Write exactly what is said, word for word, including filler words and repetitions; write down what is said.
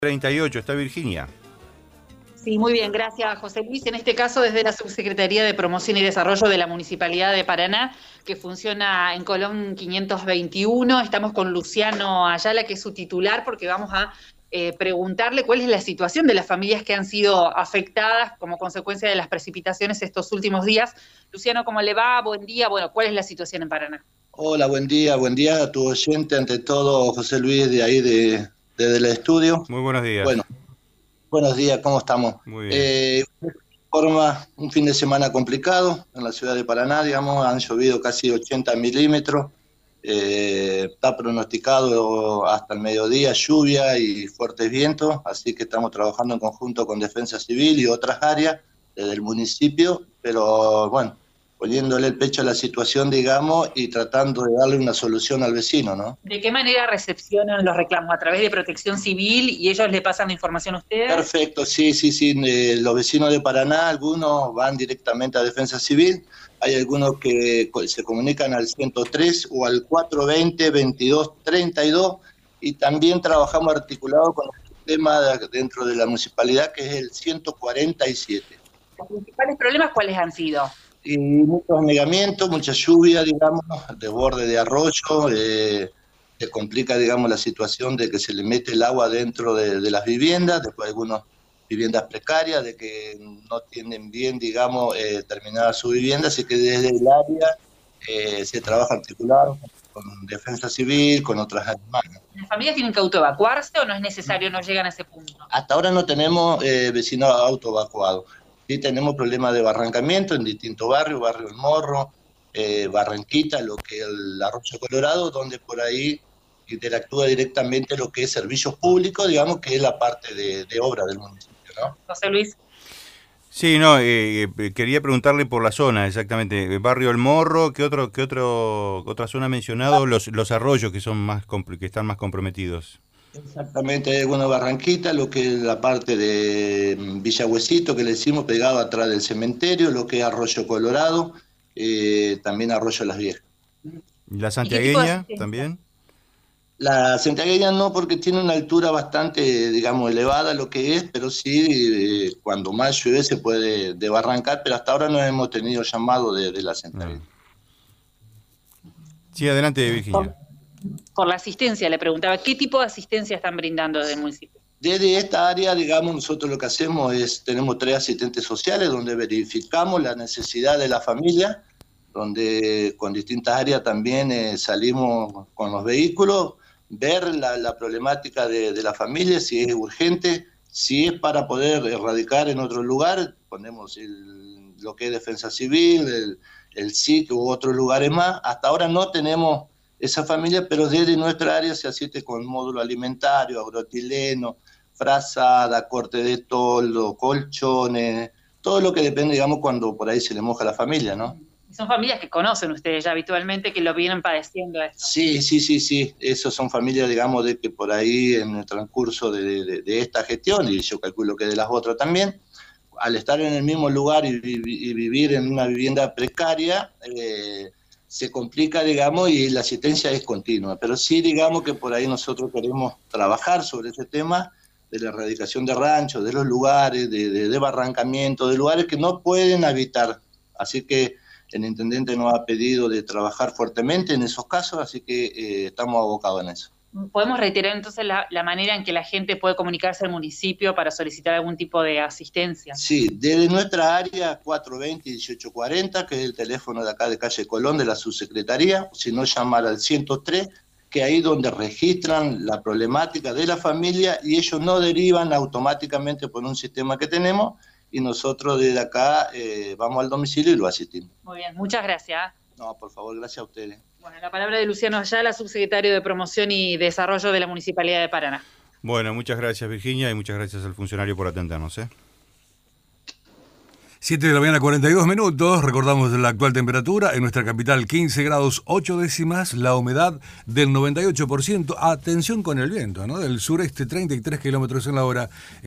treinta y ocho, está Virginia. Sí, muy bien, gracias José Luis. En este caso desde la Subsecretaría de Promoción y Desarrollo de la Municipalidad de Paraná, que funciona en Colón quinientos veintiuno. Estamos con Luciano Ayala, que es su titular, porque vamos a eh, preguntarle cuál es la situación de las familias que han sido afectadas como consecuencia de las precipitaciones estos últimos días. Luciano, ¿cómo le va? Buen día. Bueno, ¿cuál es la situación en Paraná? Hola, buen día, buen día a tu oyente, ante todo José Luis de ahí de, desde el estudio. Muy buenos días. Bueno, buenos días, ¿cómo estamos? Muy bien. Eh, forma un fin de semana complicado en la ciudad de Paraná, digamos, han llovido casi ochenta milímetros, eh, está pronosticado hasta el mediodía lluvia y fuertes vientos, así que estamos trabajando en conjunto con Defensa Civil y otras áreas desde el municipio, pero bueno, poniéndole el pecho a la situación, digamos, y tratando de darle una solución al vecino, ¿no? ¿De qué manera recepcionan los reclamos? ¿A través de Protección Civil y ellos le pasan la información a ustedes? Perfecto, sí, sí, sí. Eh, los vecinos de Paraná, algunos van directamente a Defensa Civil, hay algunos que se comunican al ciento tres o al cuatrocientos veinte, veintidós treinta y dos, y también trabajamos articulado con el sistema de, dentro de la municipalidad, que es el ciento cuarenta y siete. ¿Los principales problemas cuáles han sido? Y muchos anegamientos, mucha lluvia, digamos, desborde de arroyo, eh, se complica, digamos, la situación de que se le mete el agua dentro de, de las viviendas, después algunas viviendas precarias, de que no tienen bien, digamos, eh, terminada su vivienda, así que desde el área eh, se trabaja articulado con Defensa Civil, con otras hermanas. ¿Las familias tienen que autoevacuarse o no es necesario, no llegan a ese punto? Hasta ahora no tenemos eh, vecinos autoevacuados. Sí tenemos problemas de barrancamiento en distintos barrios, Barrio El Morro, eh, Barranquita, lo que es el Arroyo Colorado, donde por ahí interactúa directamente lo que es servicios públicos, digamos que es la parte de, de obra del municipio, ¿no? José Luis. Sí, no, eh, eh, quería preguntarle por la zona, exactamente. Barrio El Morro, ¿qué otro, qué otro, otra zona ha mencionado? Los, los arroyos que son más que están más comprometidos. Exactamente, hay alguna Barranquita, lo que es la parte de Villa Huesito, que le decimos pegado atrás del cementerio, lo que es Arroyo Colorado, eh, también Arroyo Las Viejas. ¿Y la santiagueña también? La santiagueña no, porque tiene una altura bastante, digamos, elevada lo que es, pero sí, eh, cuando más llueve se puede desbarrancar, pero hasta ahora no hemos tenido llamado de, de la santiagueña. No. Sí, adelante, Virginia. Por la asistencia, le preguntaba, ¿qué tipo de asistencia están brindando desde el municipio? Desde esta área, digamos, nosotros lo que hacemos es, tenemos tres asistentes sociales donde verificamos la necesidad de la familia, donde con distintas áreas también eh, salimos con los vehículos, ver la, la problemática de, de la familia, si es urgente, si es para poder erradicar en otro lugar, ponemos el, lo que es Defensa Civil, el, el S I C u otros lugares más. Hasta ahora no tenemos esa familia, pero desde nuestra área se asiste con módulo alimentario, agroetileno, frazada, corte de toldo, colchones, todo lo que depende, digamos, cuando por ahí se le moja a la familia, ¿no? Son familias que conocen ustedes ya habitualmente, que lo vienen padeciendo esto. Sí, sí, sí, sí, esos son familias, digamos, de que por ahí en el transcurso de, de, de esta gestión, y yo calculo que de las otras también, al estar en el mismo lugar y, y vivir en una vivienda precaria, eh, se complica, digamos, y la asistencia es continua. Pero sí, digamos que por ahí nosotros queremos trabajar sobre ese tema de la erradicación de ranchos, de los lugares, de, de, de barrancamiento, de lugares que no pueden habitar. Así que el intendente nos ha pedido de trabajar fuertemente en esos casos, así que eh, estamos abocados en eso. ¿Podemos reiterar entonces la, la manera en que la gente puede comunicarse al municipio para solicitar algún tipo de asistencia? Sí, desde nuestra área cuatrocientos veinte, dieciocho cuarenta, que es el teléfono de acá de calle Colón de la subsecretaría, si no llamar al ciento tres, que ahí donde registran la problemática de la familia y ellos no derivan automáticamente por un sistema que tenemos y nosotros desde acá eh, vamos al domicilio y lo asistimos. Muy bien, muchas gracias. No, por favor, gracias a ustedes. Bueno, la palabra de Luciano Ayala, subsecretario de Promoción y Desarrollo de la Municipalidad de Paraná. Bueno, muchas gracias, Virginia, y muchas gracias al funcionario por atendernos, ¿eh? siete de la mañana, cuarenta y dos minutos. Recordamos la actual temperatura en nuestra capital, quince grados ocho décimas, la humedad del noventa y ocho por ciento. Atención con el viento, ¿no? Del sureste, treinta y tres kilómetros en la hora.